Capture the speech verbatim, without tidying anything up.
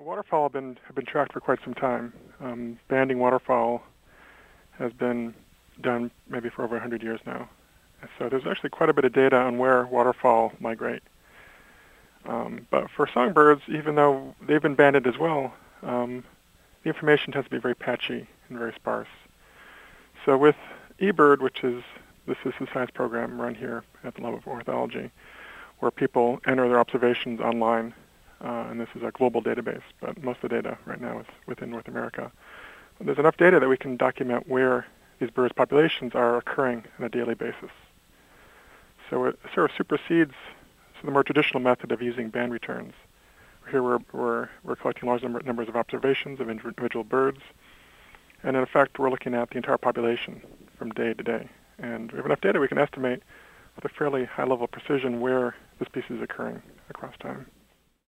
Waterfowl have been have been tracked for quite some time. Um, banding waterfowl has been done maybe for over one hundred years now. So there's actually quite a bit of data on where waterfowl migrate. Um, but for songbirds, even though they've been banded as well, um, the information tends to be very patchy and very sparse. So with eBird, which is the citizen science program run here at the Lab of Ornithology, where people enter their observations online, uh, and this is a global database, but most of the data right now is within North America. There's enough data that we can document where these birds' populations are occurring on a daily basis. So it sort of supersedes the more traditional method of using band returns. Here we're, we're, we're collecting large number, numbers of observations of individual birds, and in effect we're looking at the entire population from day to day. And we have enough data we can estimate with a fairly high level of precision where the species is occurring across time.